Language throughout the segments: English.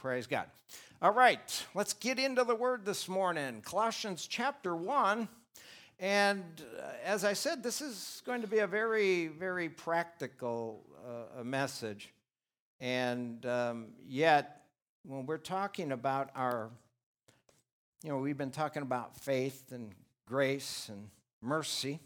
Praise God. All right, let's get into the Word this morning. Colossians chapter 1. And as I said, this is going to be a very, very practical message. And yet, when we're talking about we've been talking about faith and grace and mercy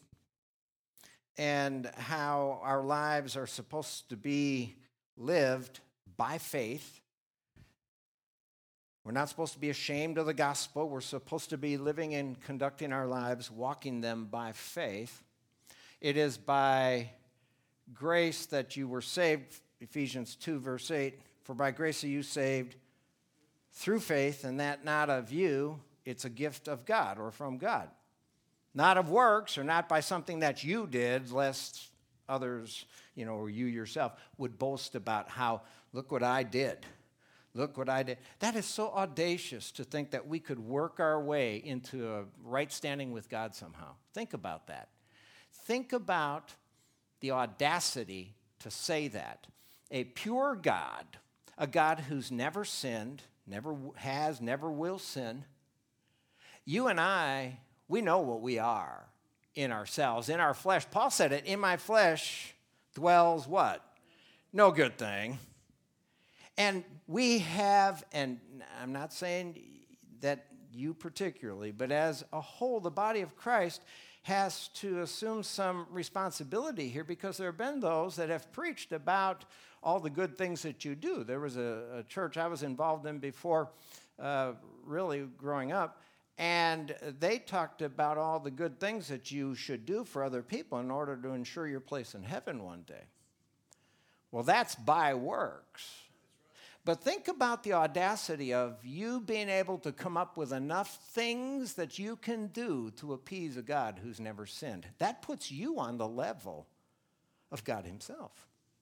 and how our lives are supposed to be lived by faith. We're not supposed to be ashamed of the gospel. We're supposed to be living and conducting our lives, walking them by faith. It is by grace that you were saved, Ephesians 2, verse 8. For by grace are you saved through faith, and that not of you, it's a gift of God or from God. Not of works, or not by something that you did, lest others, or you yourself would boast about how, look what I did. Look what I did. That is so audacious to think that we could work our way into a right standing with God somehow. Think about that. Think about the audacity to say that. A pure God, a God who's never sinned, never has, never will sin. You and I, we know what we are in ourselves, in our flesh. Paul said it, in my flesh dwells what? No good thing. And we have, and I'm not saying that you particularly, but as a whole, the body of Christ has to assume some responsibility here, because there have been those that have preached about all the good things that you do. There was a church I was involved in before, really growing up, and they talked about all the good things that you should do for other people in order to ensure your place in heaven one day. Well, that's by works. But think about the audacity of you being able to come up with enough things that you can do to appease a God who's never sinned. That puts you on the level of God himself.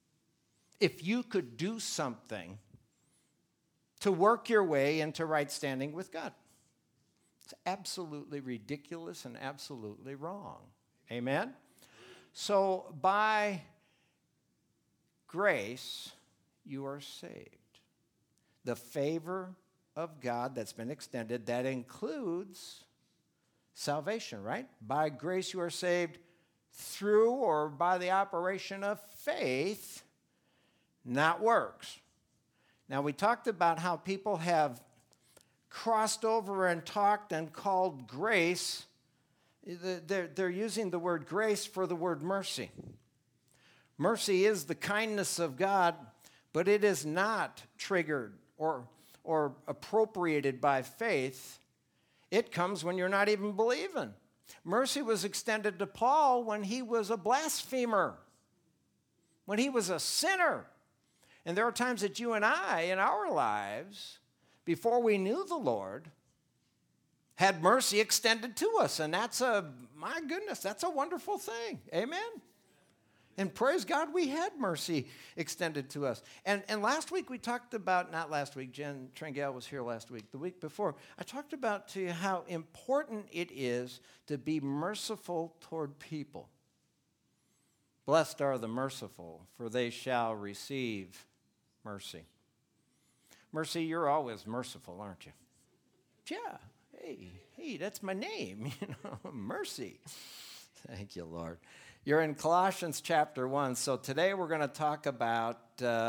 If you could do something to work your way into right standing with God. It's absolutely ridiculous and absolutely wrong. Amen? So by grace, you are saved. The favor of God that's been extended, that includes salvation, right? By grace you are saved through or by the operation of faith, not works. Now, we talked about how people have crossed over and talked and called grace. They're using the word grace for the word mercy. Mercy is the kindness of God, but it is not triggered or appropriated by faith. It comes when you're not even believing. Mercy was extended to Paul when he was a blasphemer, when he was a sinner. And there are times that you and I, in our lives, before we knew the Lord, had mercy extended to us. And that's my goodness, that's a wonderful thing. Amen? And praise God, we had mercy extended to us. And last week we talked about, not last week, Jen Trengale was here last week, the week before, I talked about to you how important it is to be merciful toward people. Blessed are the merciful, for they shall receive mercy. Mercy, you're always merciful, aren't you? Yeah, hey, that's my name, Mercy. Thank you, Lord. You're in Colossians chapter 1, so today we're going to talk about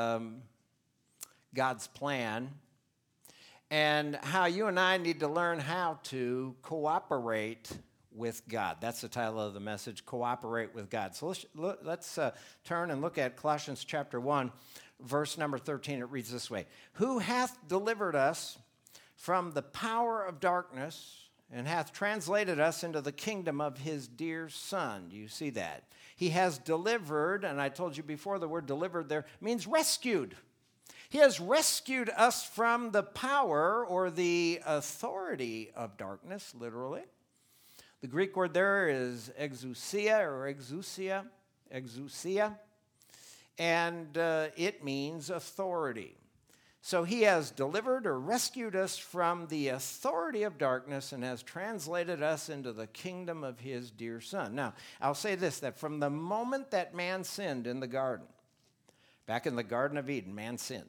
God's plan and how you and I need to learn how to cooperate with God. That's the title of the message, Cooperate with God. So let's turn and look at Colossians chapter 1, verse number 13. It reads this way: Who hath delivered us from the power of darkness and hath translated us into the kingdom of his dear Son. Do you see that? He has delivered, and I told you before, the word delivered there means rescued. He has rescued us from the power or the authority of darkness, literally. The Greek word there is exousia or exousia, and it means authority. So he has delivered or rescued us from the authority of darkness and has translated us into the kingdom of his dear Son. Now, I'll say this, that from the moment that man sinned in the garden, back in the Garden of Eden, man sinned.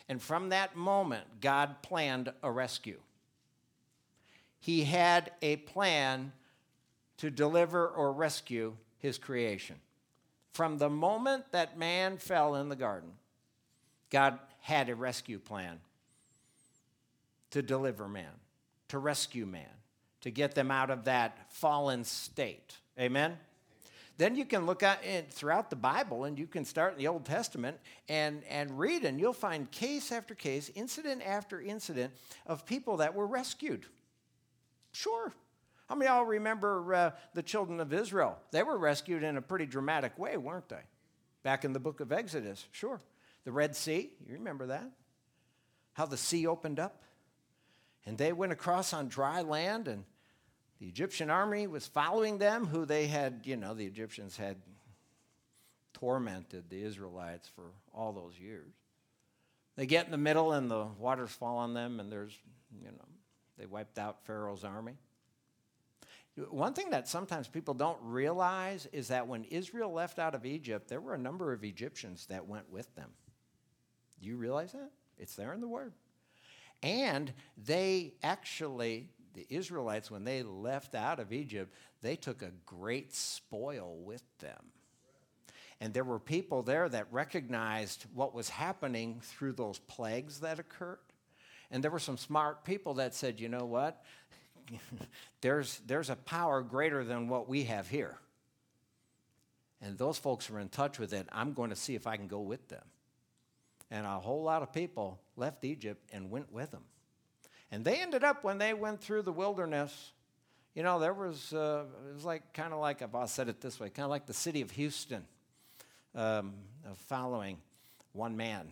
And from that moment, God planned a rescue. He had a plan to deliver or rescue his creation. From the moment that man fell in the garden, God had a rescue plan to deliver man, to rescue man, to get them out of that fallen state. Amen? Then you can look at it throughout the Bible, and you can start in the Old Testament and read, and you'll find case after case, incident after incident of people that were rescued. Sure. How many of y'all remember the children of Israel? They were rescued in a pretty dramatic way, weren't they? Back in the book of Exodus, sure. The Red Sea, you remember that? How the sea opened up, and they went across on dry land, and the Egyptian army was following them, who they had, the Egyptians had tormented the Israelites for all those years. They get in the middle, and the waters fall on them, and they wiped out Pharaoh's army. One thing that sometimes people don't realize is that when Israel left out of Egypt, there were a number of Egyptians that went with them. Do you realize that? It's there in the Word. And they actually, the Israelites, when they left out of Egypt, they took a great spoil with them. And there were people there that recognized what was happening through those plagues that occurred. And there were some smart people that said, you know what? There's a power greater than what we have here. And those folks were in touch with it. I'm going to see if I can go with them. And a whole lot of people left Egypt and went with them. And they ended up, when they went through the wilderness, there was, it was kind of like, I've said it this way, kind of like the city of Houston, following one man.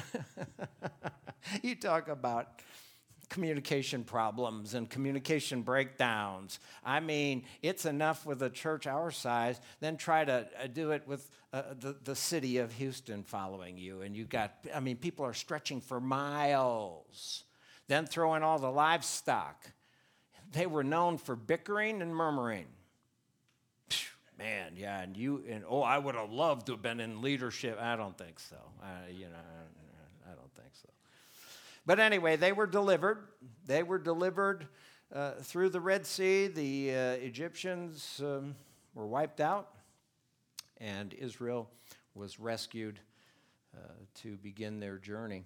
You talk about communication problems and communication breakdowns. I mean, it's enough with a church our size, then try to do it with the city of Houston following you. And people are stretching for miles. Then throw in all the livestock. They were known for bickering and murmuring. Man, yeah, I would have loved to have been in leadership. I don't think so. I don't think so. But anyway, they were delivered. They were delivered through the Red Sea. The Egyptians were wiped out, and Israel was rescued to begin their journey.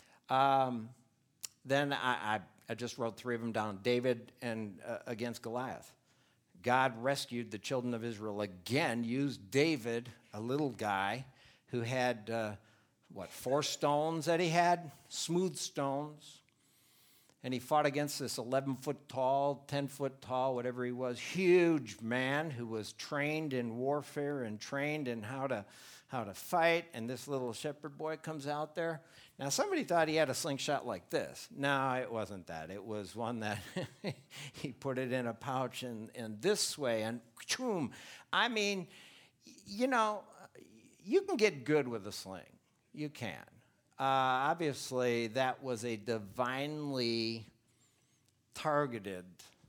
Then I just wrote three of them down. David and against Goliath. God rescued the children of Israel again, used David, a little guy who had 4 stones that he had, smooth stones. And he fought against this 11-foot tall, 10-foot tall, whatever he was, huge man who was trained in warfare and trained in how to fight. And this little shepherd boy comes out there. Now, somebody thought he had a slingshot like this. No, it wasn't that. It was one that he put it in a pouch and this way, and choom. I mean, you can get good with a sling. You can. Obviously, that was a divinely targeted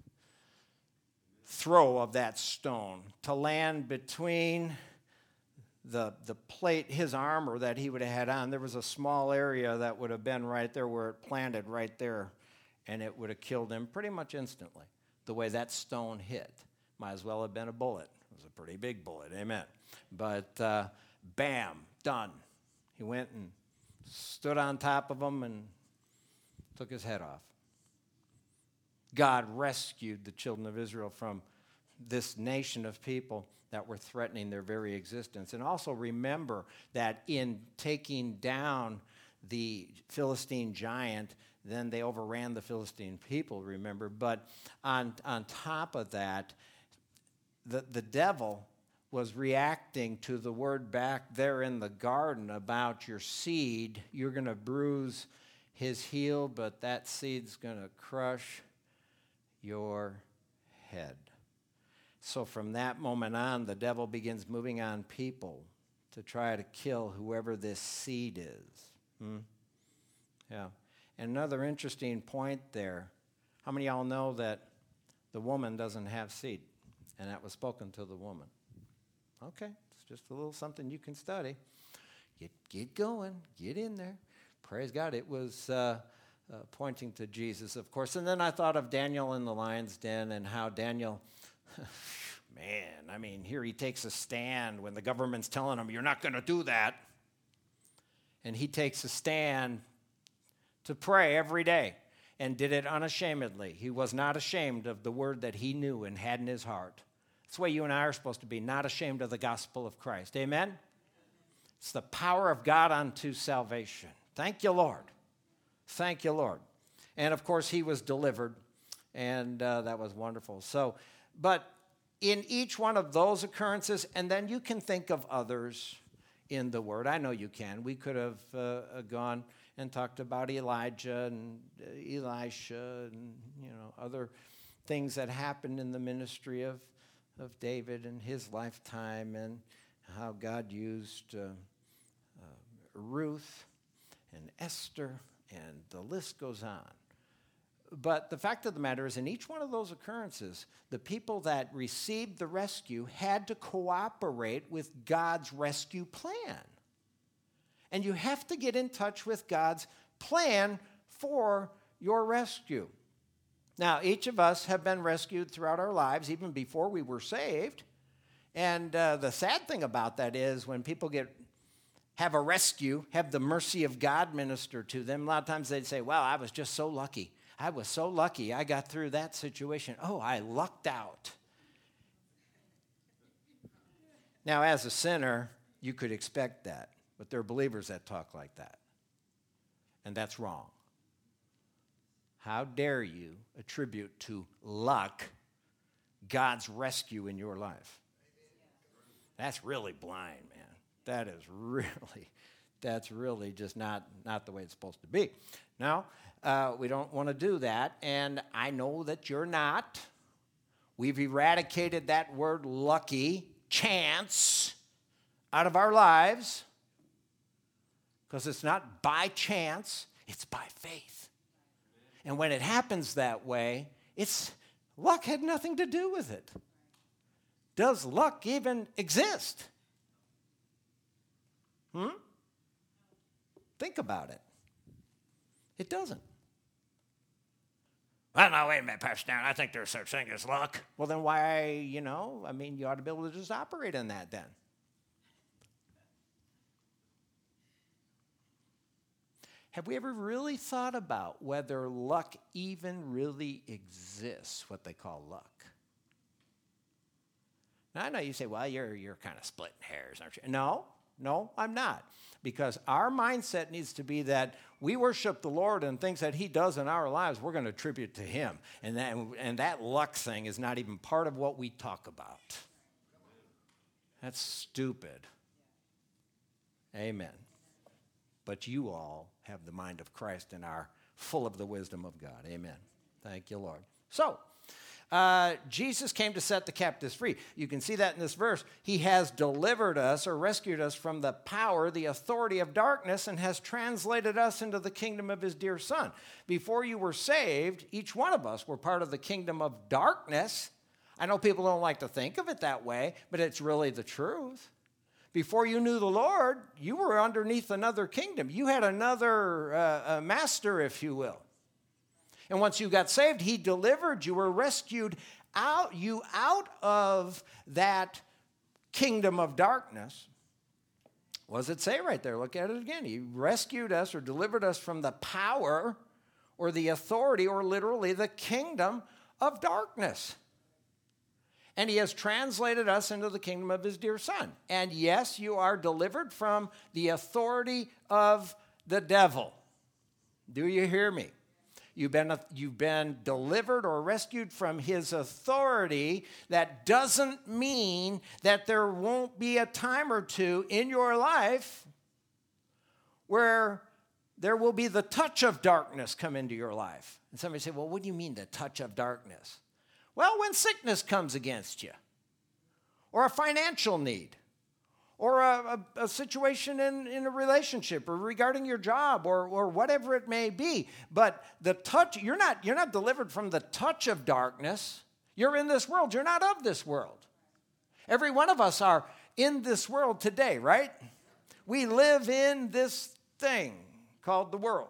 throw of that stone to land between the plate, his armor that he would have had on. There was a small area that would have been right there where it planted right there, and it would have killed him pretty much instantly. The way that stone hit. Might as well have been a bullet. It was a pretty big bullet, amen. But bam, done. He went and stood on top of him and took his head off. God rescued the children of Israel from this nation of people that were threatening their very existence. And also remember that in taking down the Philistine giant, then they overran the Philistine people, remember. But on top of that, the devil was reacting to the word back there in the garden about your seed. You're going to bruise his heel, but that seed's going to crush your head. So from that moment on, the devil begins moving on people to try to kill whoever this seed is. Yeah. And another interesting point there, how many of y'all know that the woman doesn't have seed? And that was spoken to the woman. Okay, it's just a little something you can study. Get going, get in there, praise God, it was pointing to Jesus, of course. And then I thought of Daniel in the lion's den and how Daniel, man, I mean, here he takes a stand when the government's telling him, you're not going to do that. And he takes a stand to pray every day and did it unashamedly. He was not ashamed of the word that he knew and had in his heart. That's the way you and I are supposed to be, not ashamed of the gospel of Christ. Amen? It's the power of God unto salvation. Thank you, Lord. Thank you, Lord. And, of course, he was delivered, and that was wonderful. So, but in each one of those occurrences, and then you can think of others in the Word. I know you can. We could have gone and talked about Elijah and Elisha and, other things that happened in the ministry of David and his lifetime, and how God used Ruth and Esther, and the list goes on. But the fact of the matter is, in each one of those occurrences, the people that received the rescue had to cooperate with God's rescue plan. And you have to get in touch with God's plan for your rescue. Now, each of us have been rescued throughout our lives, even before we were saved. And the sad thing about that is when people have a rescue, have the mercy of God minister to them, a lot of times they'd say, well, I was just so lucky. I was so lucky I got through that situation. Oh, I lucked out. Now, as a sinner, you could expect that. But there are believers that talk like that. And that's wrong. How dare you attribute to luck God's rescue in your life? That's really blind, man. That's really just not the way it's supposed to be. Now, we don't want to do that, and I know that you're not. We've eradicated that word lucky, chance, out of our lives, because it's not by chance, it's by faith. And when it happens that way, luck had nothing to do with it. Does luck even exist? Think about it. It doesn't. Well, no, wait a minute, Pastor Stan. I think there's such thing as luck. Well, then why, you ought to be able to just operate in that then. Have we ever really thought about whether luck even really exists, what they call luck? Now, I know you say, well, you're kind of splitting hairs, aren't you? No, I'm not. Because our mindset needs to be that we worship the Lord, and things that he does in our lives, we're going to attribute to him. And that luck thing is not even part of what we talk about. That's stupid. Amen. But you all have the mind of Christ and are full of the wisdom of God. Amen. Thank you, Lord. So, Jesus came to set the captives free. You can see that in this verse. He has delivered us or rescued us from the power, the authority of darkness, and has translated us into the kingdom of his dear Son. Before you were saved, each one of us were part of the kingdom of darkness. I know people don't like to think of it that way, but it's really the truth. Before you knew the Lord, you were underneath another kingdom. You had another master, if you will. And once you got saved, he delivered you or rescued out of that kingdom of darkness. What does it say right there? Look at it again. He rescued us or delivered us from the power or the authority or literally the kingdom of darkness. And he has translated us into the kingdom of his dear Son. And yes, you are delivered from the authority of the devil. Do you hear me? You've been delivered or rescued from his authority. That doesn't mean that there won't be a time or two in your life where there will be the touch of darkness come into your life. And somebody say, well, what do you mean the touch of darkness? Well, when sickness comes against you, or a financial need, or a situation in a relationship, or regarding your job, or whatever it may be. But the touch, you're not delivered from the touch of darkness. You're in this world. You're not of this world. Every one of us are in this world today, right? We live in this thing called the world.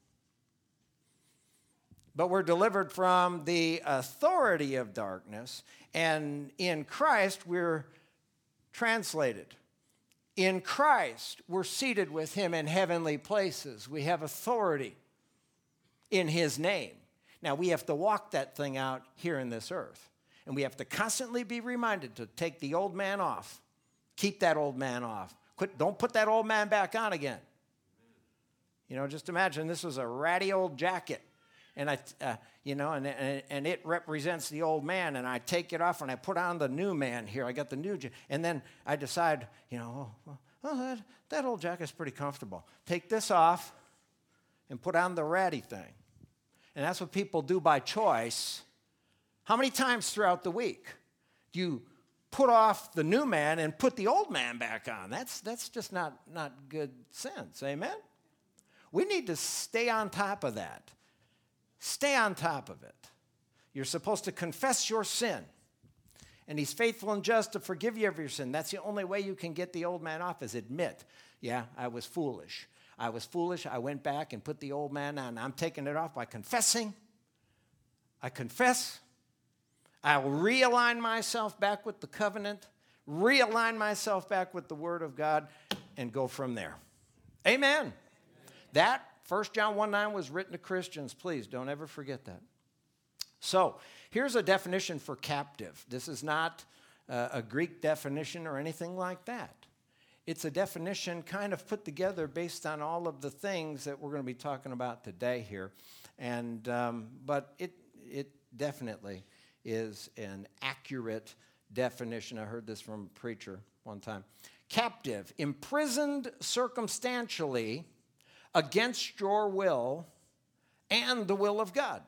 But we're delivered from the authority of darkness, and in Christ we're translated. In Christ we're seated with him in heavenly places. We have authority in his name. Now we have to walk that thing out here in this earth. And we have to constantly be reminded to take the old man off. Keep that old man off. Don't put that old man back on again. You know, just imagine this was a ratty old jacket. And and it represents the old man, and I take it off and I put on the new man here. I got the new, and then I decide, that old jacket's pretty comfortable. Take this off and put on the ratty thing. And that's what people do by choice. How many times throughout the week do you put off the new man and put the old man back on? That's just not good sense. Amen? We need to stay on top of that. Stay on top of it. You're supposed to confess your sin. And he's faithful and just to forgive you of your sin. That's the only way you can get the old man off is admit, yeah, I was foolish. I was foolish. I went back and put the old man on. I'm taking it off by confessing. I confess. I'll realign myself back with the covenant, realign myself back with the Word of God, and go from there. Amen. That 1 John 1:9 was written to Christians. Please don't ever forget that. So here's a definition for captive. This is not a Greek definition or anything like that. It's a definition kind of put together based on all of the things that we're going to be talking about today here. And but it definitely is an accurate definition. I heard this from a preacher one time. Captive, imprisoned circumstantially against your will and the will of God.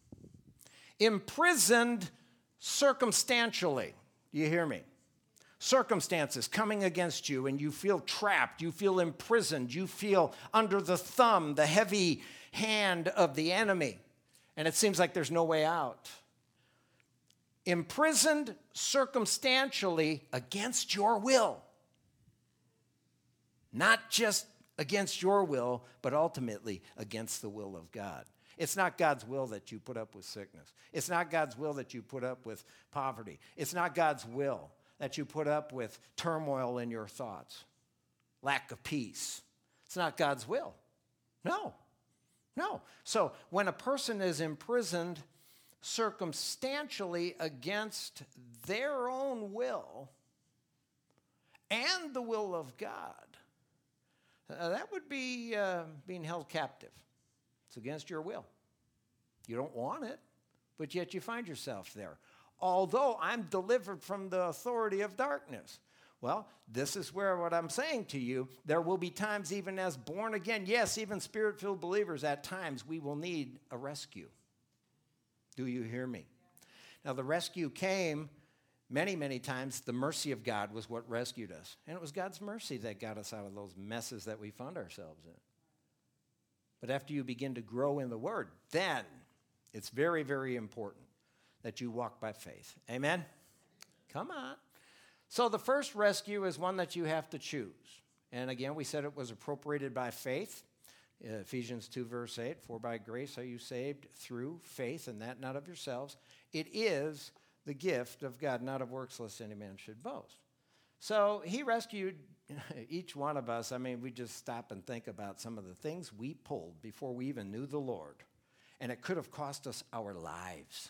Imprisoned circumstantially. Do you hear me? Circumstances coming against you and you feel trapped, you feel imprisoned, you feel under the thumb, the heavy hand of the enemy, and it seems like there's no way out. Imprisoned circumstantially against your will. Not just against your will, but ultimately against the will of God. It's not God's will that you put up with sickness. It's not God's will that you put up with poverty. It's not God's will that you put up with turmoil in your thoughts, lack of peace. It's not God's will. No. So when a person is imprisoned circumstantially against their own will and the will of God, that would be being held captive. It's against your will. You don't want it, but yet you find yourself there. Although I'm delivered from the authority of darkness. Well, this is where what I'm saying to you, there will be times even as born again, yes, even spirit-filled believers, at times we will need a rescue. Do you hear me? Now, the rescue came many, many times. The mercy of God was what rescued us. And it was God's mercy that got us out of those messes that we found ourselves in. But after you begin to grow in the Word, then it's very, very important that you walk by faith. Amen? Come on. So the first rescue is one that you have to choose. And again, we said it was appropriated by faith. Ephesians 2, verse 8, for by grace are you saved through faith, and that not of yourselves. It is the gift of God, not of works, lest any man should boast. So he rescued each one of us. I mean, we just stop and think about some of the things we pulled before we even knew the Lord. And it could have cost us our lives.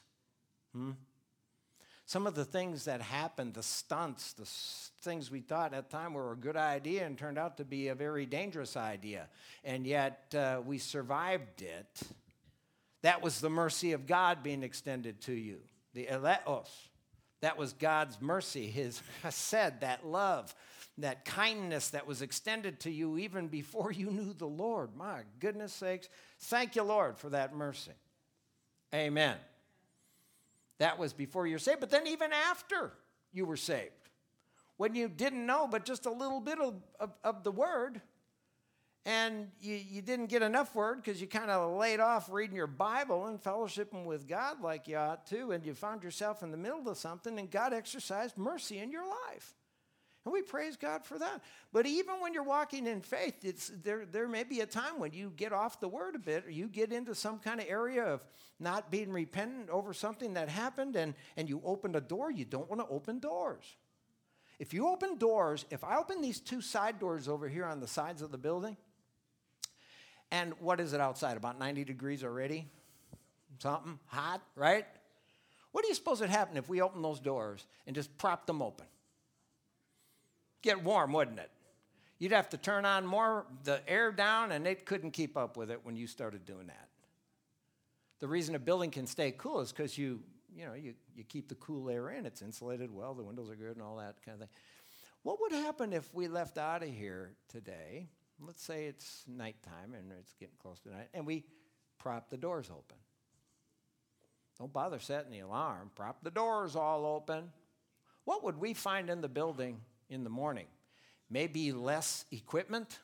Some of the things that happened, the stunts, the things we thought at the time were a good idea and turned out to be a very dangerous idea. And yet we survived it. That was the mercy of God being extended to you. The eleos. That was God's mercy, his chesed, that love, that kindness that was extended to you even before you knew the Lord. My goodness sakes. Thank you, Lord, for that mercy. Amen. That was before you were saved, but then even after you were saved, when you didn't know but just a little bit of the Word, and you didn't get enough Word because you kind of laid off reading your Bible and fellowshipping with God like you ought to, and you found yourself in the middle of something, and God exercised mercy in your life. And we praise God for that. But even when you're walking in faith, there may be a time when you get off the word a bit, or you get into some kind of area of not being repentant over something that happened, and you opened a door. You don't want to open doors. If you open doors, if I open these two side doors over here on the sides of the building, and what is it outside, about 90 degrees already? Something hot, right? What do you suppose would happen if we opened those doors and just propped them open? Get warm, wouldn't it? You'd have to turn on the air down, and it couldn't keep up with it when you started doing that. The reason a building can stay cool is because you keep the cool air in. It's insulated well, the windows are good and all that kind of thing. What would happen if we left out of here today? Let's say it's nighttime and it's getting close to night, and we prop the doors open. Don't bother setting the alarm. Prop the doors all open. What would we find in the building in the morning? Maybe less equipment?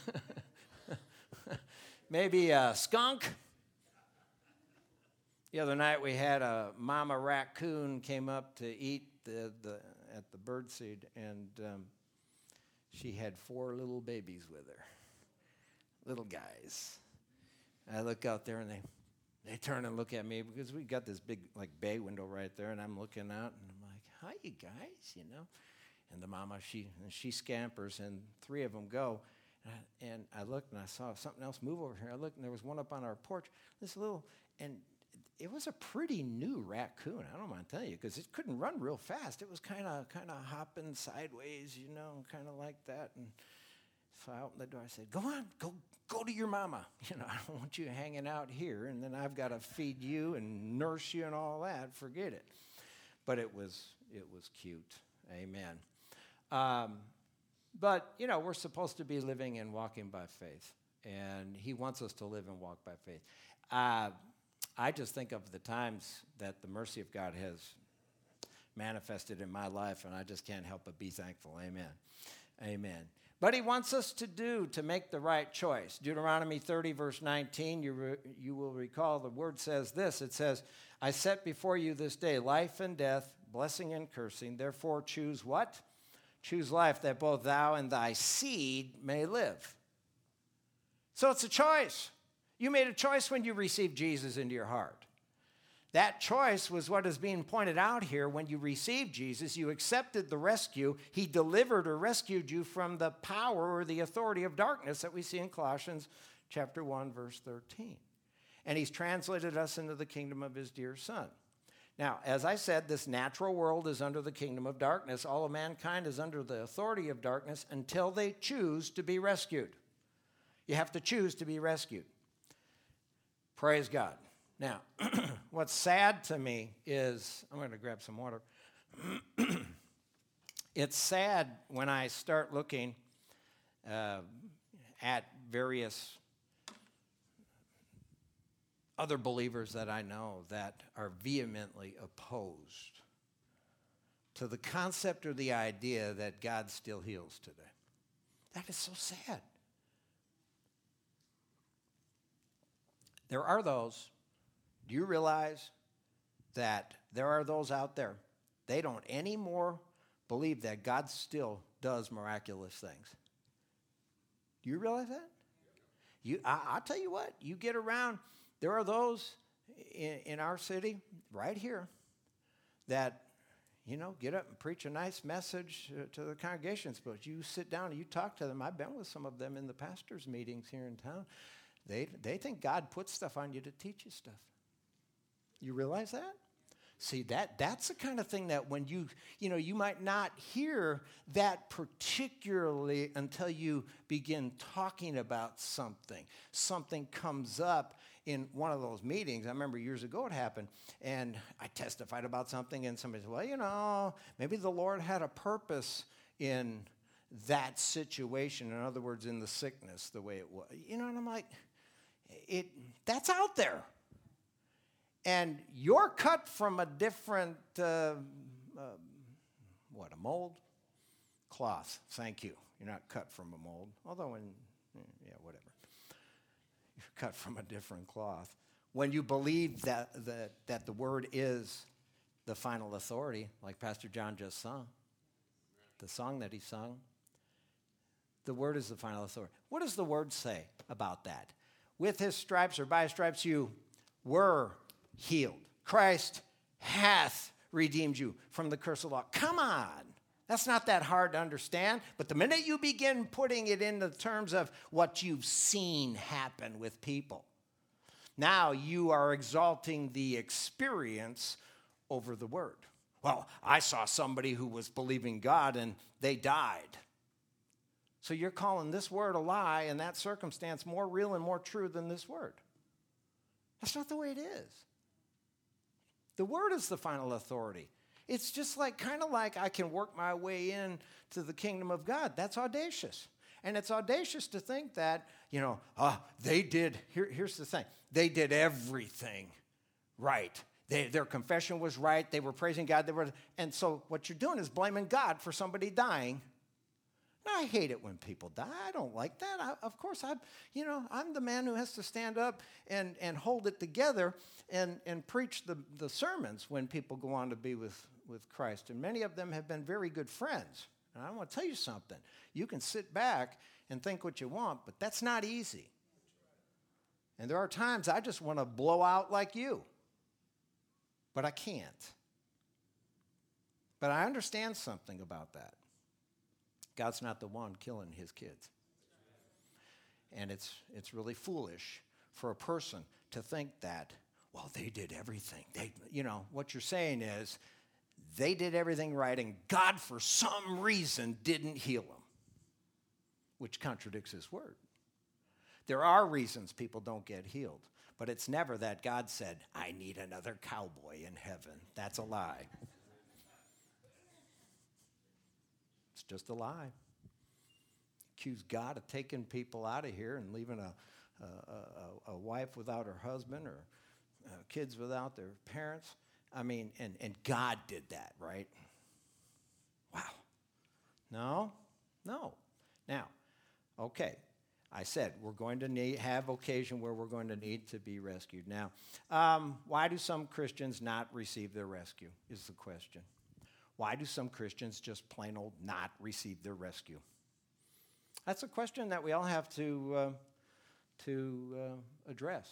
Maybe a skunk? The other night we had a mama raccoon came up to eat at the birdseed, and she had 4 little babies with her, little guys. I look out there, and they turn and look at me because we got this big bay window right there, and I'm looking out, and I'm like, "Hi, you guys," And the mama, she scampers, and 3 of them go. And I looked, and I saw something else move over here. I looked, and there was one up on our porch. And it was a pretty new raccoon. I don't mind telling you, because it couldn't run real fast. It was kind of hopping sideways, kind of like that. And so I opened the door. I said, "Go on, go to your mama. I don't want you hanging out here, and then I've got to feed you and nurse you and all that. Forget it." But it was cute. Amen. But, we're supposed to be living and walking by faith, and he wants us to live and walk by faith. I just think of the times that the mercy of God has manifested in my life, and I just can't help but be thankful. Amen. Amen. But he wants us to make the right choice. Deuteronomy 30, verse 19, you will recall the word says this. It says, "I set before you this day life and death, blessing and cursing. Therefore choose" what? "Choose life, that both thou and thy seed may live." So it's a choice. You made a choice when you received Jesus into your heart. That choice was what is being pointed out here. When you received Jesus, you accepted the rescue. He delivered or rescued you from the power or the authority of darkness that we see in Colossians chapter 1, verse 13. And he's translated us into the kingdom of his dear Son. Now, as I said, this natural world is under the kingdom of darkness. All of mankind is under the authority of darkness until they choose to be rescued. You have to choose to be rescued. Praise God. Now, what's sad to me is, I'm going to grab some water. It's sad when I start looking at various other believers that I know that are vehemently opposed to the concept or the idea that God still heals today. That is so sad. There are those, do you realize that there are those out there, they don't anymore believe that God still does miraculous things? Do you realize that? I'll tell you what, you get around, there are those in our city, right here, that, get up and preach a nice message to the congregations, but you sit down and you talk to them. I've been with some of them in the pastors' meetings here in town. They think God puts stuff on you to teach you stuff. You realize that? See, that's the kind of thing that when you might not hear that particularly until you begin talking about something. Something comes up in one of those meetings. I remember years ago it happened, and I testified about something, and somebody said, "Well, maybe the Lord had a purpose in that situation." In other words, in the sickness, the way it was. And I'm like, that's out there. And you're cut from a different, a mold? Cloth. Thank you. You're not cut from a mold. Although, whatever. You're cut from a different cloth. When you believe that the word is the final authority, like Pastor John just sung. the song that he sung. The word is the final authority. What does the word say about that? With his stripes or by his stripes you were healed. Christ hath redeemed you from the curse of law. Come on. That's not that hard to understand. But the minute you begin putting it into terms of what you've seen happen with people, now you are exalting the experience over the word. Well, I saw somebody who was believing God and they died. So you're calling this word a lie and that circumstance more real and more true than this word. That's not the way it is. The word is the final authority. It's just kind of like I can work my way in to the kingdom of God. That's audacious. And it's audacious to think that, they did, here's the thing. They did everything right. Their confession was right. They were praising God. And so what you're doing is blaming God for somebody dying. Now, I hate it when people die. I don't like that. Of course, I'm the man who has to stand up and hold it together and preach the sermons when people go on to be with Christ. And many of them have been very good friends. And I want to tell you something. You can sit back and think what you want, but that's not easy. And there are times I just want to blow out like you. But I can't. But I understand something about that. God's not the one killing his kids. And it's really foolish for a person to think that, well, they did everything. What you're saying is they did everything right and God for some reason didn't heal them, which contradicts his word. There are reasons people don't get healed, but it's never that God said, I need another cowboy in heaven. That's a lie. It's just a lie. Accuse God of taking people out of here and leaving a wife without her husband or kids without their parents. And God did that, right? Wow. No. Now, okay. I said we're going to have occasion where we're going to need to be rescued. Now, why do some Christians not receive their rescue is the question. Why do some Christians just plain old not receive their rescue? That's a question that we all have to address.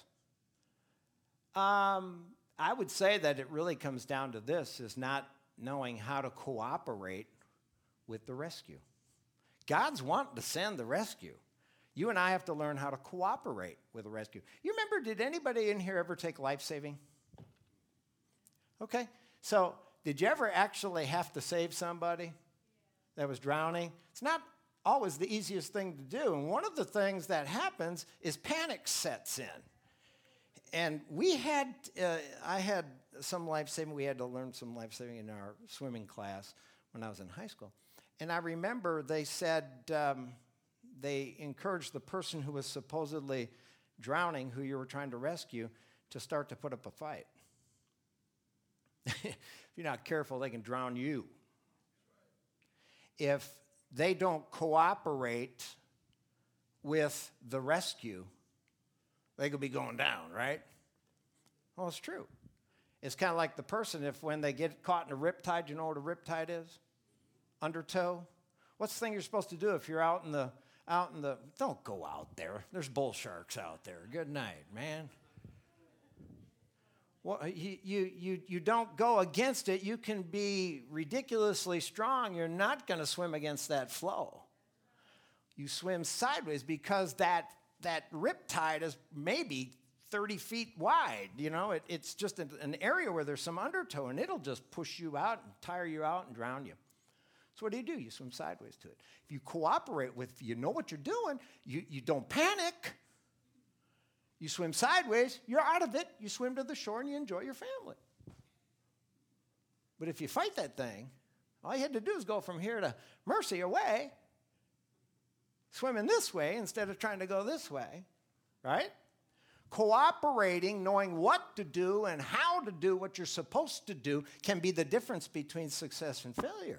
I would say that it really comes down to this, is not knowing how to cooperate with the rescue. God's wanting to send the rescue. You and I have to learn how to cooperate with the rescue. You remember, did anybody in here ever take life-saving? Okay, so did you ever actually have to save somebody that was drowning? It's not always the easiest thing to do. And one of the things that happens is panic sets in. And I had some life-saving. We had to learn some life-saving in our swimming class when I was in high school. And I remember they said, they encouraged the person who was supposedly drowning, who you were trying to rescue, to start to put up a fight. If you're not careful, they can drown you. If they don't cooperate with the rescue, they could be going down, right? Well, it's true. It's kind of like the person, when they get caught in a riptide, you know what a riptide is? Undertow. What's the thing you're supposed to do if you're out in the, don't go out there. There's bull sharks out there. Good night, man. Well, you don't go against it. You can be ridiculously strong. You're not going to swim against that flow. You swim sideways because that riptide is maybe 30 feet wide. It's just an area where there's some undertow, and it'll just push you out and tire you out and drown you. So what do? You swim sideways to it. If you cooperate with, you know what you're doing, you don't panic. You swim sideways, you're out of it. You swim to the shore and you enjoy your family. But if you fight that thing, all you had to do is go from here to Mercy away, swimming this way instead of trying to go this way, right? Cooperating, knowing what to do and how to do what you're supposed to do can be the difference between success and failure.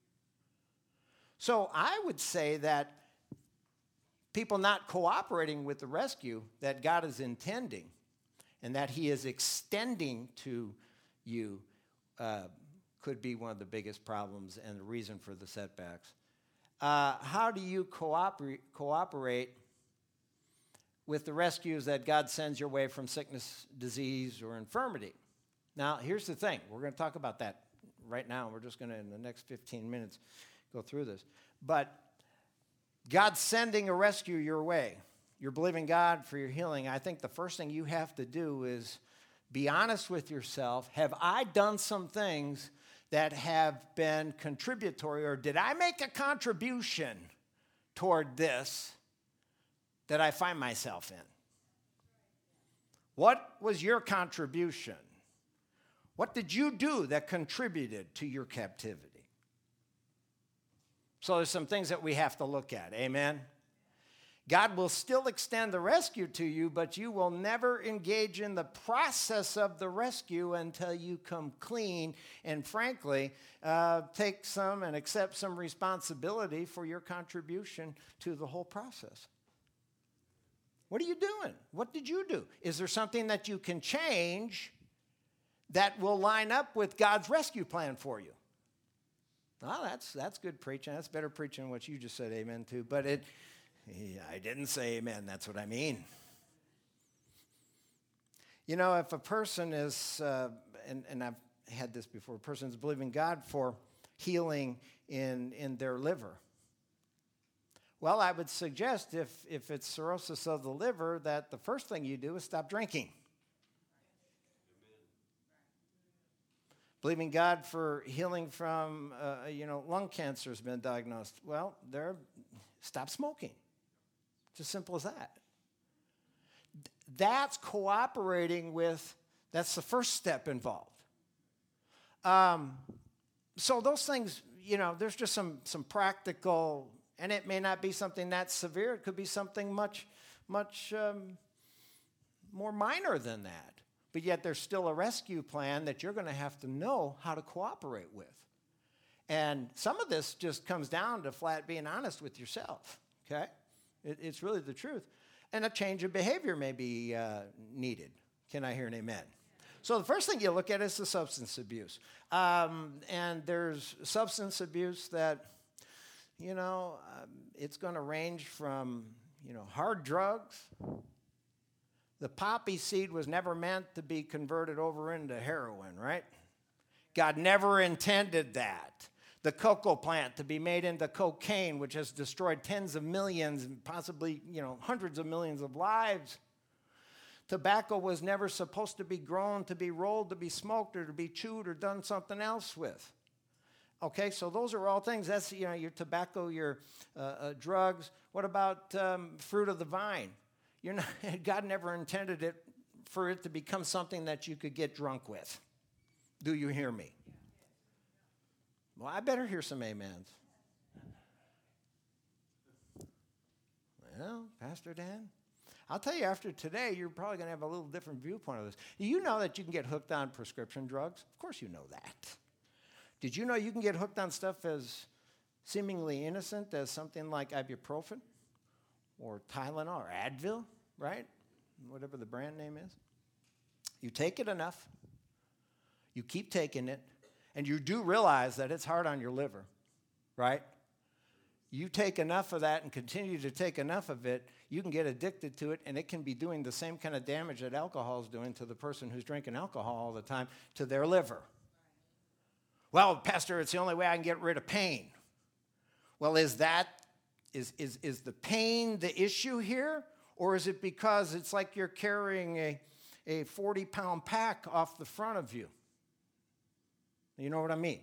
So I would say that people not cooperating with the rescue that God is intending and that he is extending to you could be one of the biggest problems and the reason for the setbacks. How do you cooperate with the rescues that God sends your way from sickness, disease, or infirmity? Now, here's the thing. We're going to talk about that right now. We're just going to, in the next 15 minutes, go through this. But God's sending a rescue your way. You're believing God for your healing. I think the first thing you have to do is be honest with yourself. Have I done some things that have been contributory, or did I make a contribution toward this that I find myself in? What was your contribution? What did you do that contributed to your captivity? So there's some things that we have to look at. Amen? God will still extend the rescue to you, but you will never engage in the process of the rescue until you come clean and, frankly, take some and accept some responsibility for your contribution to the whole process. What are you doing? What did you do? Is there something that you can change that will line up with God's rescue plan for you? Well, that's good preaching. That's better preaching than what you just said amen to. But I didn't say amen. That's what I mean. You know, if a person is, and I've had this before, a person is believing God for healing in their liver. Well, I would suggest if it's cirrhosis of the liver, that the first thing you do is stop drinking. Believing God for healing from, lung cancer has been diagnosed. Well, stop smoking. It's as simple as that. That's cooperating with, that's the first step involved. So those things, there's just some practical, and it may not be something that severe. It could be something much more minor than that. But yet there's still a rescue plan that you're going to have to know how to cooperate with. And some of this just comes down to flat being honest with yourself, okay? It's really the truth. And a change of behavior may be needed. Can I hear an amen? So the first thing you look at is the substance abuse. And there's substance abuse that, it's going to range from, hard drugs. The poppy seed was never meant to be converted over into heroin, right? God never intended that. The cocoa plant to be made into cocaine, which has destroyed tens of millions and possibly, hundreds of millions of lives. Tobacco was never supposed to be grown, to be rolled, to be smoked, or to be chewed or done something else with. Okay, so those are all things. That's, your tobacco, your drugs. What about fruit of the vine? God never intended it for it to become something that you could get drunk with. Do you hear me? Well, I better hear some amens. Well, Pastor Dan, I'll tell you after today, you're probably going to have a little different viewpoint of this. Do you know that you can get hooked on prescription drugs? Of course you know that. Did you know you can get hooked on stuff as seemingly innocent as something like ibuprofen? Or Tylenol, or Advil, right? Whatever the brand name is. You take it enough, you keep taking it, and you do realize that it's hard on your liver, right? You take enough of that and continue to take enough of it, you can get addicted to it, and it can be doing the same kind of damage that alcohol is doing to the person who's drinking alcohol all the time to their liver. Well, Pastor, it's the only way I can get rid of pain. Well, is the pain the issue here? Or is it because it's like you're carrying a 40-pound pack off the front of you? You know what I mean?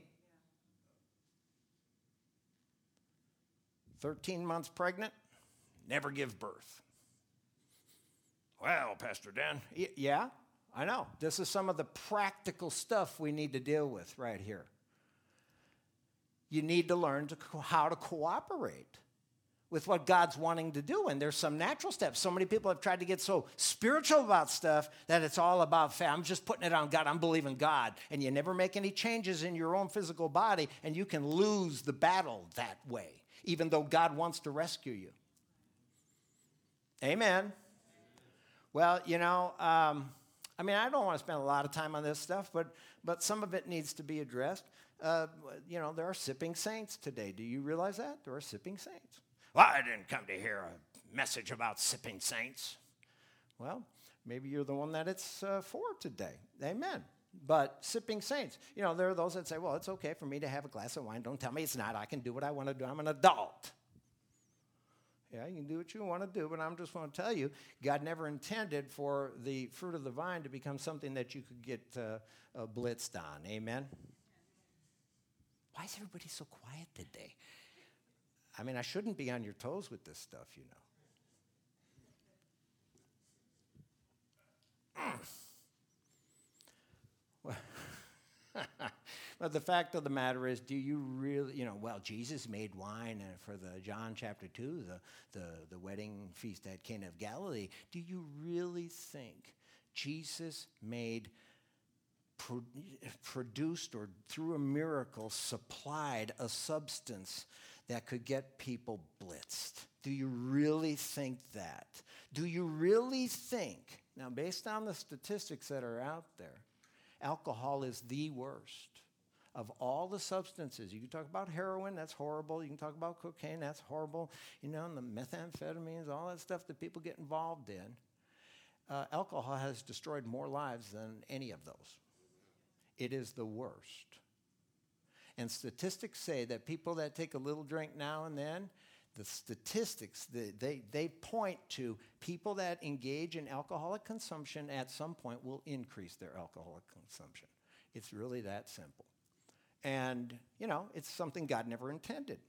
13 months pregnant, never give birth. Well, Pastor Dan. Yeah, I know. This is some of the practical stuff we need to deal with right here. You need to learn how to cooperate with what God's wanting to do. And there's some natural steps. So many people have tried to get so spiritual about stuff that it's all about faith. I'm just putting it on God. I'm believing God. And you never make any changes in your own physical body, and you can lose the battle that way, even though God wants to rescue you. Amen. Well, I mean, I don't want to spend a lot of time on this stuff, but some of it needs to be addressed. There are sipping saints today. Do you realize that? There are sipping saints. Well, I didn't come to hear a message about sipping saints. Well, maybe you're the one that it's for today. Amen. But sipping saints, there are those that say, well, it's okay for me to have a glass of wine. Don't tell me it's not. I can do what I want to do. I'm an adult. Yeah, you can do what you want to do, but I'm just want to tell you, God never intended for the fruit of the vine to become something that you could get blitzed on. Amen? Why is everybody so quiet today? I mean, I shouldn't be on your toes with this stuff, But the fact of the matter is, do you really, Jesus made wine for the John chapter 2, the wedding feast at Cana of Galilee. Do you really think Jesus produced or through a miracle supplied a substance that could get people blitzed? Do you really think that? Do you really think, now based on the statistics that are out there, alcohol is the worst of all the substances? You can talk about heroin, that's horrible. You can talk about cocaine, that's horrible. And the methamphetamines, all that stuff that people get involved in. Alcohol has destroyed more lives than any of those. It is the worst. And statistics say that people that take a little drink now and then, the statistics, they point to people that engage in alcoholic consumption at some point will increase their alcoholic consumption. It's really that simple. And, it's something God never intended.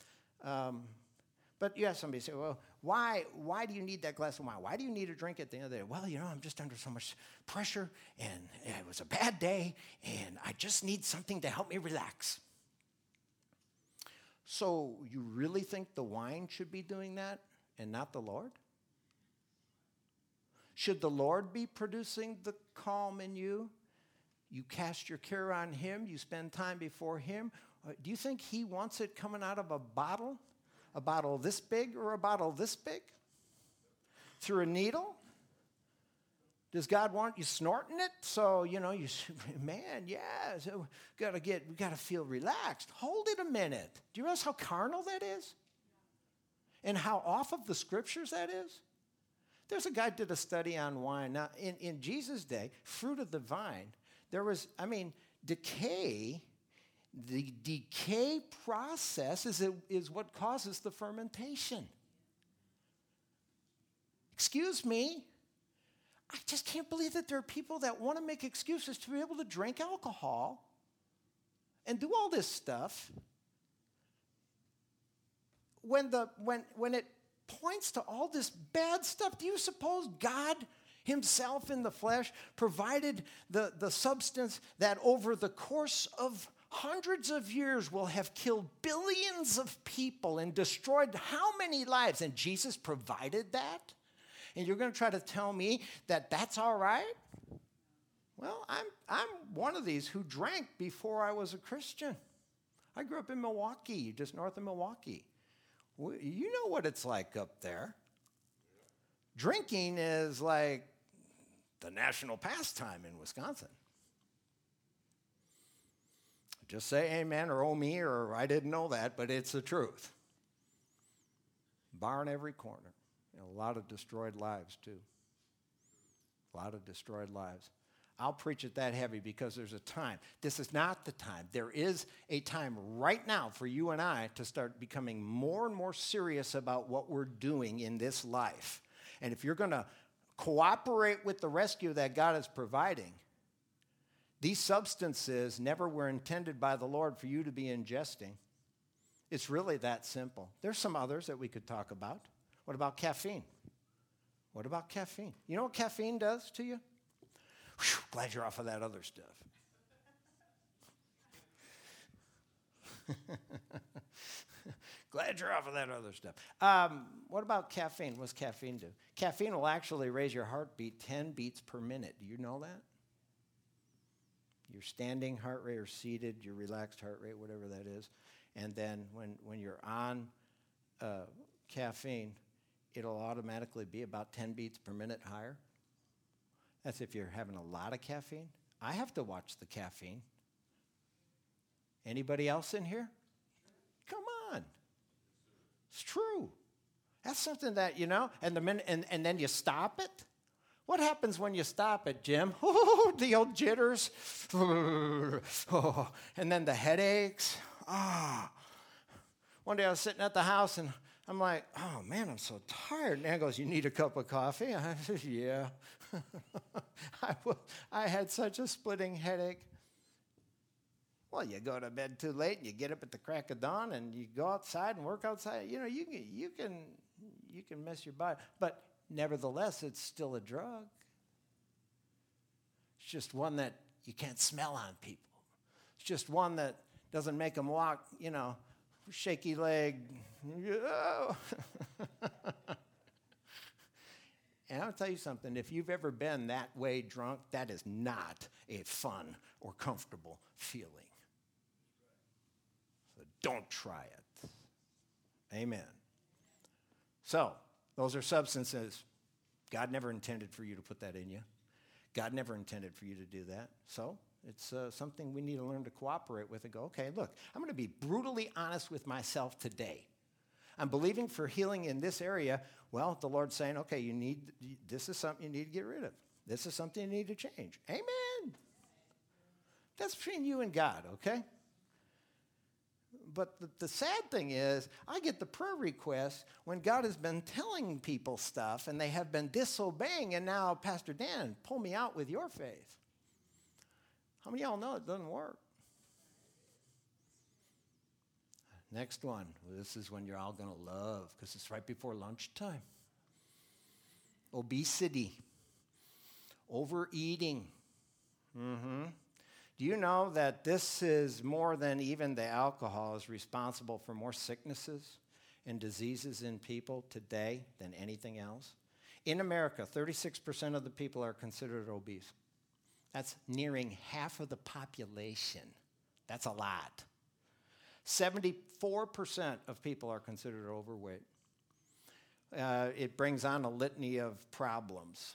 But you have somebody say, well, why do you need that glass of wine? Why do you need a drink at the end of the day? Well, I'm just under so much pressure, and it was a bad day, and I just need something to help me relax. So you really think the wine should be doing that and not the Lord? Should the Lord be producing the calm in you? You cast your care on him. You spend time before him. Do you think he wants it coming out of a bottle? A bottle this big or a bottle this big? Through a needle? Does God want you snorting it? So, so we gotta feel relaxed. Hold it a minute. Do you realize how carnal that is? And how off of the scriptures that is? There's a guy did a study on wine. Now, in Jesus' day, fruit of the vine, there was, decay. The decay process is what causes the fermentation. Excuse me. I just can't believe that there are people that want to make excuses to be able to drink alcohol and do all this stuff when it points to all this bad stuff. Do you suppose God himself in the flesh provided the substance that over the course of hundreds of years will have killed billions of people and destroyed how many lives? And Jesus provided that? And you're going to try to tell me that that's all right? Well, I'm one of these who drank before I was a Christian. I grew up in Milwaukee, just north of Milwaukee. You know what it's like up there. Drinking is like the national pastime in Wisconsin. Just say amen or oh me or I didn't know that, but it's the truth. Bar in every corner. A lot of destroyed lives, too. A lot of destroyed lives. I'll preach it that heavy because there's a time. This is not the time. There is a time right now for you and I to start becoming more and more serious about what we're doing in this life. And if you're going to cooperate with the rescue that God is providing, these substances never were intended by the Lord for you to be ingesting. It's really that simple. There's some others that we could talk about. What about caffeine? What about caffeine? You know what caffeine does to you? Whew, glad you're off of that other stuff. Glad you're off of that other stuff. What about caffeine? What's caffeine do? Caffeine will actually raise your heartbeat 10 beats per minute. Do you know that? Your standing heart rate or seated, your relaxed heart rate, whatever that is. And then when you're on caffeine, it'll automatically be about 10 beats per minute higher. That's if you're having a lot of caffeine. I have to watch the caffeine. Anybody else in here? Come on. It's true. That's something that, and then you stop it. What happens when you stop it, Jim? Oh, the old jitters. Oh, and then the headaches. One day I was sitting at the house and I'm like, oh man, I'm so tired. And Ann goes, you need a cup of coffee? I said, yeah. I had such a splitting headache. Well, you go to bed too late and you get up at the crack of dawn and you go outside and work outside. You can mess your body. But nevertheless, it's still a drug. It's just one that you can't smell on people. It's just one that doesn't make them walk, shaky leg. And I'll tell you something, if you've ever been that way drunk, that is not a fun or comfortable feeling. So don't try it. Amen. So, those are substances. God never intended for you to put that in you. God never intended for you to do that. So, it's something we need to learn to cooperate with and go, okay, look, I'm going to be brutally honest with myself today. I'm believing for healing in this area. Well, the Lord's saying, okay, this is something you need to get rid of. This is something you need to change. Amen. That's between you and God, okay? But the sad thing is, I get the prayer requests when God has been telling people stuff and they have been disobeying, and now, Pastor Dan, pull me out with your faith. How many of y'all know it doesn't work? Next one. Well, this is one you're all going to love because it's right before lunchtime. Obesity. Overeating. Do you know that this is more than even the alcohol is responsible for more sicknesses and diseases in people today than anything else? In America, 36% of the people are considered obese. That's nearing half of the population. That's a lot. 74% of people are considered overweight. It brings on a litany of problems,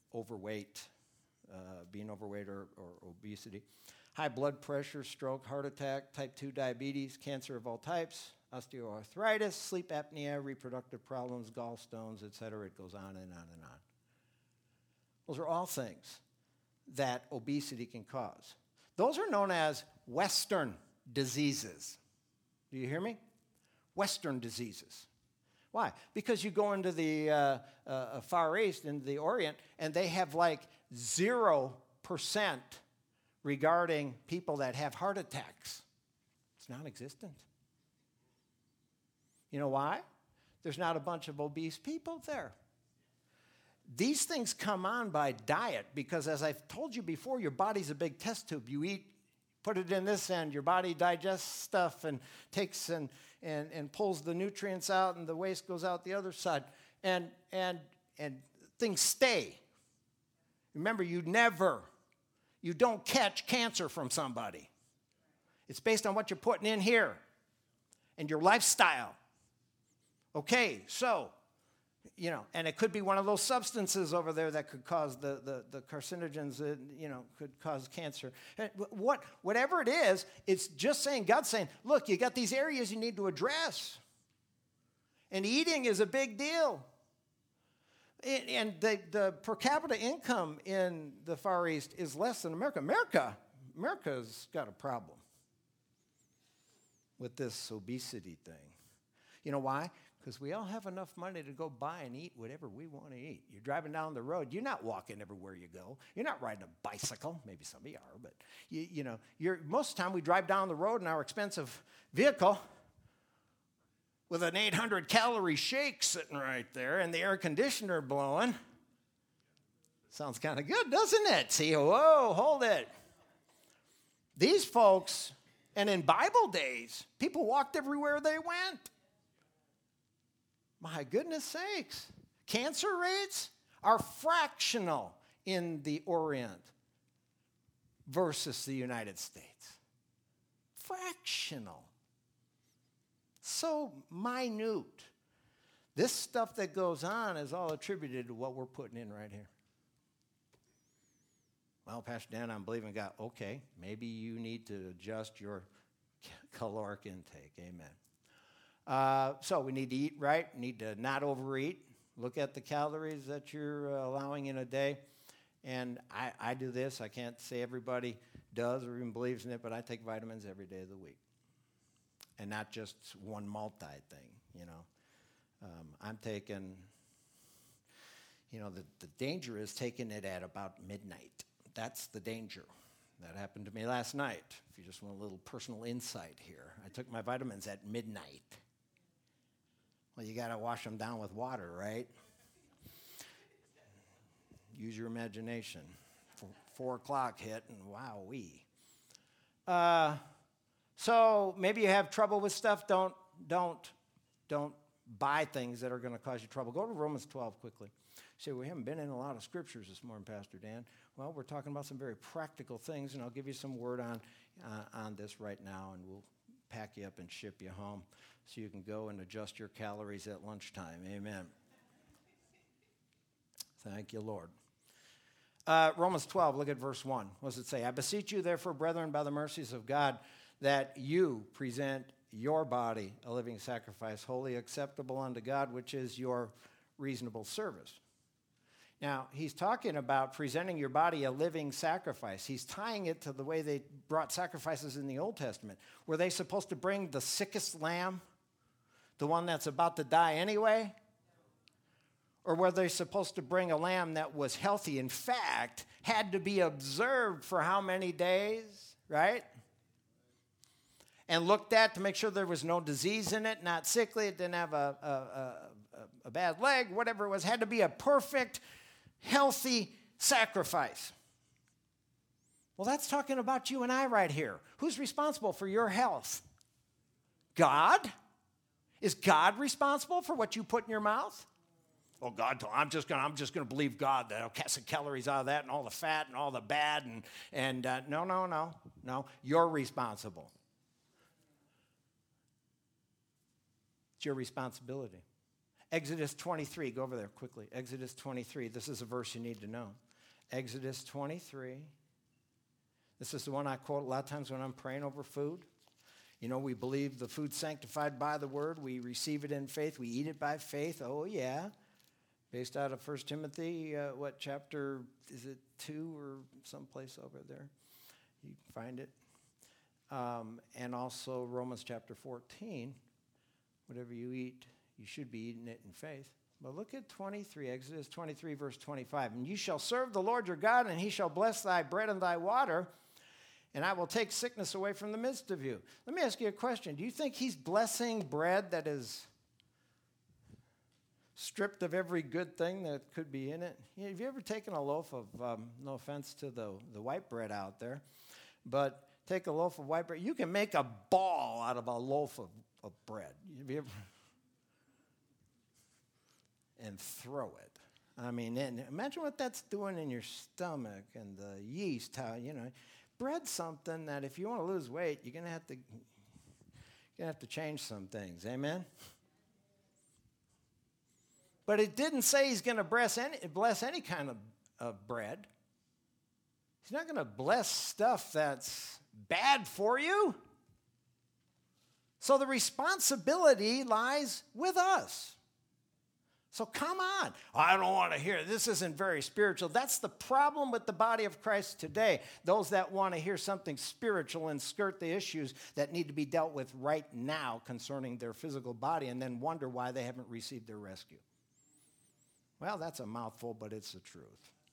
being overweight or obesity. High blood pressure, stroke, heart attack, type 2 diabetes, cancer of all types, osteoarthritis, sleep apnea, reproductive problems, gallstones, etc. It goes on and on and on. Those are all things that obesity can cause. Those are known as Western diseases. Do you hear me? Western diseases. Why? Because you go into the Far East, into the Orient, and they have like 0% regarding people that have heart attacks. It's non-existent. You know why? There's not a bunch of obese people there. These things come on by diet because, as I've told you before, your body's a big test tube. You eat, put it in this end, your body digests stuff and takes and pulls the nutrients out, and the waste goes out the other side. And things stay. Remember, you don't catch cancer from somebody. It's based on what you're putting in here and your lifestyle. Okay, so, and it could be one of those substances over there that could cause the carcinogens that, could cause cancer. Whatever it is, it's just saying, God's saying, look, you got these areas you need to address. And eating is a big deal. And the per capita income in the Far East is less than America. America's got a problem with this obesity thing. You know why? Because we all have enough money to go buy and eat whatever we want to eat. You're driving down the road. You're not walking everywhere you go. You're not riding a bicycle. Maybe some of you are, but most of the time we drive down the road in our expensive vehicle with an 800-calorie shake sitting right there and the air conditioner blowing. Sounds kind of good, doesn't it? See, whoa, hold it. These folks, and in Bible days, people walked everywhere they went. My goodness sakes. Cancer rates are fractional in the Orient versus the United States. Fractional. So minute. This stuff that goes on is all attributed to what we're putting in right here. Well, Pastor Dan, I'm believing God. Okay, maybe you need to adjust your caloric intake. Amen. So we need to eat right, need to not overeat. Look at the calories that you're allowing in a day. And I do this. I can't say everybody does or even believes in it, but I take vitamins every day of the week. And not just one multi thing, you know. I'm taking, you know, the danger is taking it at about midnight. That's the danger. That happened to me last night. If you just want a little personal insight here. I took my vitamins at midnight. Well, you got to wash them down with water, right? Use your imagination. 4 o'clock hit, and wowee. So maybe you have trouble with stuff. Don't buy things that are going to cause you trouble. Go to Romans 12 quickly. You say, we haven't been in a lot of scriptures this morning, Pastor Dan. Well, we're talking about some very practical things, and I'll give you some word on this right now, and we'll pack you up and ship you home so you can go and adjust your calories at lunchtime. Amen. Thank you, Lord. Romans 12, look at verse 1. What does it say? I beseech you, therefore, brethren, by the mercies of God, that you present your body a living sacrifice, wholly acceptable unto God, which is your reasonable service. Now, he's talking about presenting your body a living sacrifice. He's tying it to the way they brought sacrifices in the Old Testament. Were they supposed to bring the sickest lamb, the one that's about to die anyway? Or were they supposed to bring a lamb that was healthy? In fact, had to be observed for how many days, right? And looked at to make sure there was no disease in it, not sickly, it didn't have a bad leg, whatever it was. Had to be a perfect, healthy sacrifice. Well, that's talking about you and I right here. Who's responsible for your health? God? Is God responsible for what you put in your mouth? Oh, God, I'm just going to believe God that I'll cast the calories out of that and all the fat and all the bad. No. You're responsible. It's your responsibility. Exodus 23, go over there quickly. Exodus 23, this is a verse you need to know. Exodus 23. This is the one I quote a lot of times when I'm praying over food. You know, we believe the food's sanctified by the word. We receive it in faith. We eat it by faith. Oh, yeah. Based out of 1 Timothy, what chapter, is it 2 or someplace over there? You can find it. And also Romans chapter 14. Whatever you eat, you should be eating it in faith. But look at 23, Exodus 23, verse 25. And you shall serve the Lord your God, and he shall bless thy bread and thy water, and I will take sickness away from the midst of you. Let me ask you a question. Do you think he's blessing bread that is stripped of every good thing that could be in it? You know, have you ever taken a loaf of, no offense to the white bread out there, but take a loaf of white bread. You can make a ball out of a loaf of bread. Have you ever? And throw it. I mean, and imagine what that's doing in your stomach and the yeast, how, you know. Bread's something that if you want to lose weight, you're going to have to change some things. Amen? But it didn't say he's going to bless any kind of bread. He's not going to bless stuff that's bad for you. So the responsibility lies with us. So come on. I don't want to hear it. This isn't very spiritual. That's the problem with the body of Christ today. Those that want to hear something spiritual and skirt the issues that need to be dealt with right now concerning their physical body and then wonder why they haven't received their rescue. Well, that's a mouthful, but it's the truth.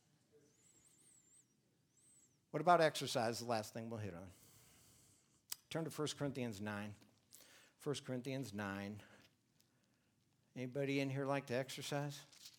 What about exercise? The last thing we'll hit on. Turn to 1 Corinthians 9. 1 Corinthians 9. Anybody in here like to exercise?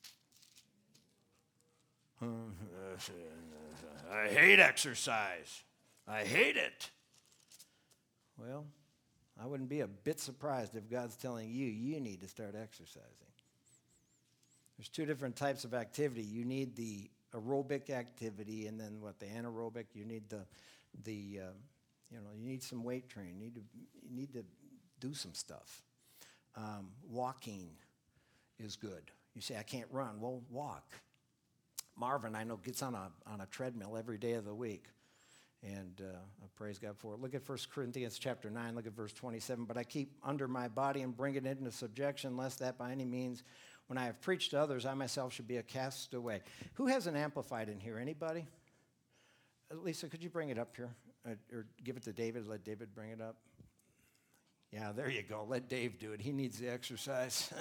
I hate exercise. I hate it. Well, I wouldn't be a bit surprised if God's telling you need to start exercising. There's two different types of activity. You need the aerobic activity, and then the anaerobic. You need you need some weight training. You need to do some stuff. Walking is good. You say, I can't run. Well, walk. Marvin, I know, gets on a treadmill every day of the week. And I praise God for it. Look at 1 Corinthians chapter 9, look at verse 27. But I keep under my body and bring it into subjection, lest that by any means, when I have preached to others, I myself should be a castaway. Who has an Amplified in here? Anybody? Lisa, could you bring it up here? Or give it to David, let David bring it up. Yeah, there you go. Let Dave do it. He needs the exercise.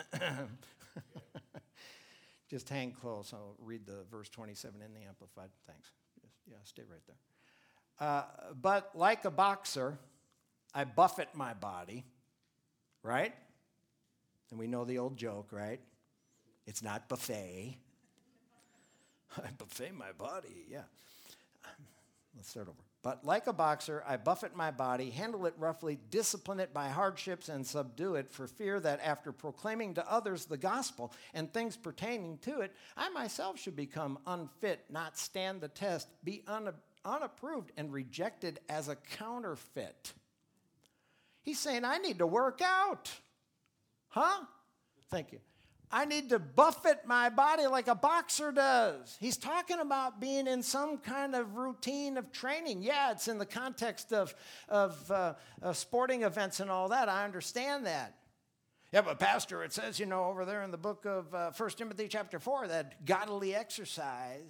Just hang close. I'll read the verse 27 in the Amplified. Thanks. Stay right there. But like a boxer, I buffet my body, right? And we know the old joke, right? It's not buffet. I buffet my body, yeah. Let's start over. But like a boxer, I buffet my body, handle it roughly, discipline it by hardships, and subdue it for fear that after proclaiming to others the gospel and things pertaining to it, I myself should become unfit, not stand the test, be unapproved, and rejected as a counterfeit. He's saying, I need to work out. Huh? Thank you. I need to buffet my body like a boxer does. He's talking about being in some kind of routine of training. Yeah, it's in the context of sporting events and all that. I understand that. Yeah, but Pastor, it says, over there in the book of 1 Timothy chapter 4 that bodily exercise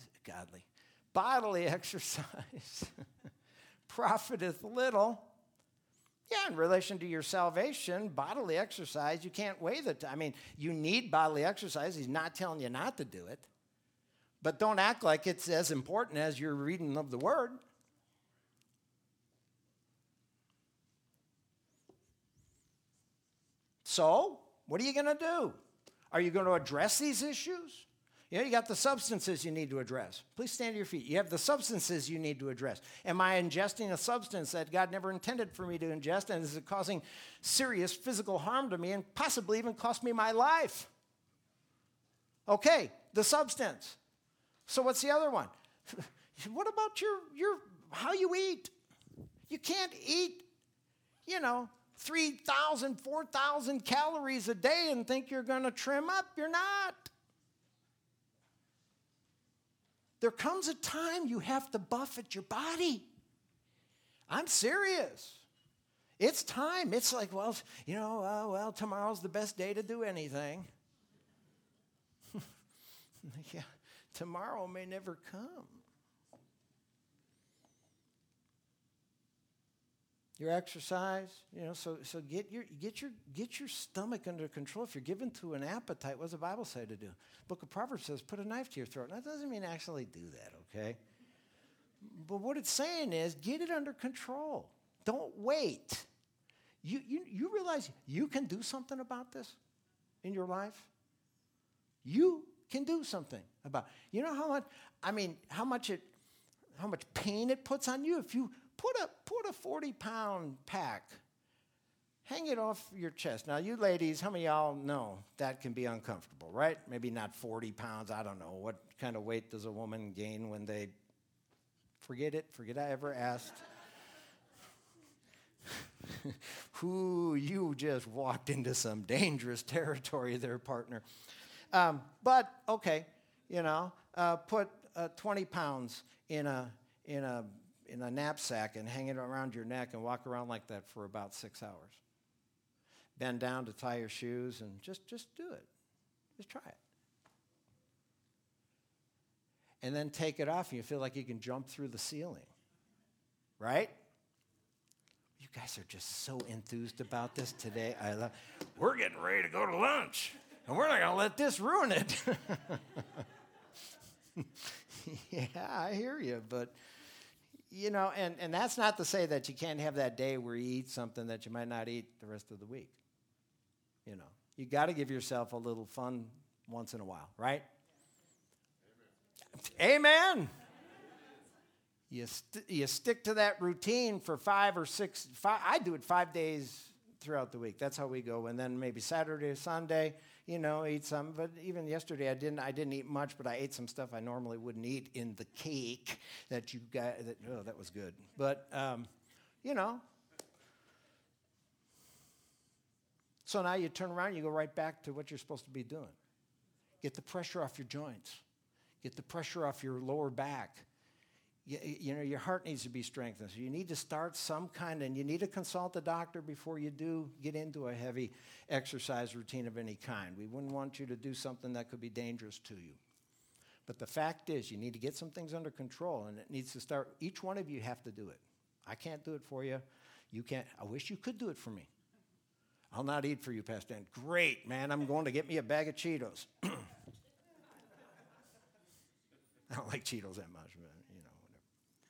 profiteth little. Yeah, in relation to your salvation, bodily exercise, you can't weigh the time. I mean, you need bodily exercise. He's not telling you not to do it. But don't act like it's as important as your reading of the Word. So, what are you going to do? Are you going to address these issues? You got the substances you need to address. Please stand to your feet. You have the substances you need to address. Am I ingesting a substance that God never intended for me to ingest, and is it causing serious physical harm to me and possibly even cost me my life? Okay, the substance. So what's the other one? What about your how you eat? You can't eat, 3,000, 4,000 calories a day and think you're going to trim up. You're not. There comes a time you have to buffet your body. I'm serious. It's time. It's like, tomorrow's the best day to do anything. Yeah, tomorrow may never come. Your exercise, so get your stomach under control. If you're given to an appetite, what does the Bible say to do? The book of Proverbs says, put a knife to your throat. That doesn't mean actually do that, okay? But what it's saying is, get it under control. Don't wait. You realize you can do something about this in your life? You can do something about it. You know how much pain it puts on you if you put a 40-pound pack, hang it off your chest. Now, you ladies, how many of y'all know that can be uncomfortable, right? Maybe not 40 pounds. I don't know. What kind of weight does a woman gain when they forget I ever asked? You just walked into some dangerous territory there, partner. But, okay, put 20 pounds in a knapsack and hang it around your neck and walk around like that for about 6 hours. Bend down to tie your shoes and just do it. Just try it. And then take it off and you feel like you can jump through the ceiling. Right? You guys are just so enthused about this today. We're getting ready to go to lunch, and we're not going to let this ruin it. Yeah, I hear you, but... and that's not to say that you can't have that day where you eat something that you might not eat the rest of the week. You got to give yourself a little fun once in a while, right? Amen. You stick to that routine for 5 or 6. I do it 5 days throughout the week. That's how we go. And then maybe Saturday or Sunday, eat some. But even yesterday, I didn't eat much, but I ate some stuff I normally wouldn't eat in the cake that you got. That was good. But, So now you turn around, you go right back to what you're supposed to be doing. Get the pressure off your joints. Get the pressure off your lower back. You know, your heart needs to be strengthened. So you need to start some kind, and you need to consult the doctor before you do get into a heavy exercise routine of any kind. We wouldn't want you to do something that could be dangerous to you. But the fact is, you need to get some things under control, and it needs to start. Each one of you have to do it. I can't do it for you. You can't. I wish you could do it for me. I'll not eat for you, Pastor Dan. Great, man. I'm going to get me a bag of Cheetos. I don't like Cheetos that much, but, you know, whatever.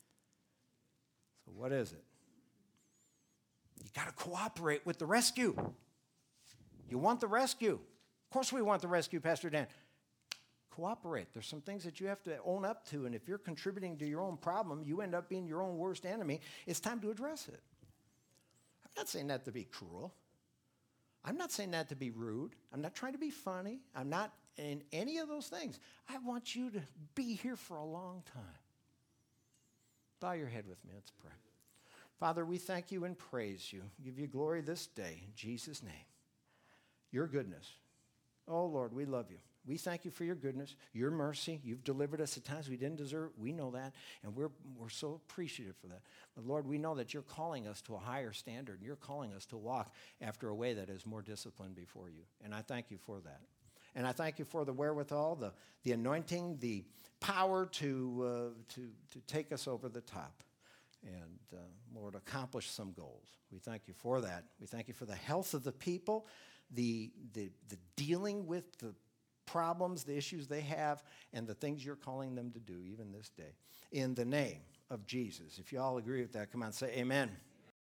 So what is it? You got to cooperate with the rescue. You want the rescue. Of course we want the rescue, Pastor Dan. Cooperate. There's some things that you have to own up to, and if you're contributing to your own problem, you end up being your own worst enemy. It's time to address it. I'm not saying that to be cruel. I'm not saying that to be rude. I'm not trying to be funny. I'm not in any of those things. I want you to be here for a long time. Bow your head with me. Let's pray. Father, we thank you and praise you. Give you glory this day in Jesus' name. Your goodness. Oh, Lord, we love you. We thank you for your goodness, your mercy. You've delivered us at times we didn't deserve. We know that, and we're so appreciative for that. But, Lord, we know that you're calling us to a higher standard, and you're calling us to walk after a way that is more disciplined before you. And I thank you for that. And I thank you for the wherewithal, the anointing, the power to take us over the top and, Lord, accomplish some goals. We thank you for that. We thank you for the health of the people, the dealing with the problems, the issues they have, and the things you're calling them to do even this day. In the name of Jesus. If you all agree with that, come on, say amen.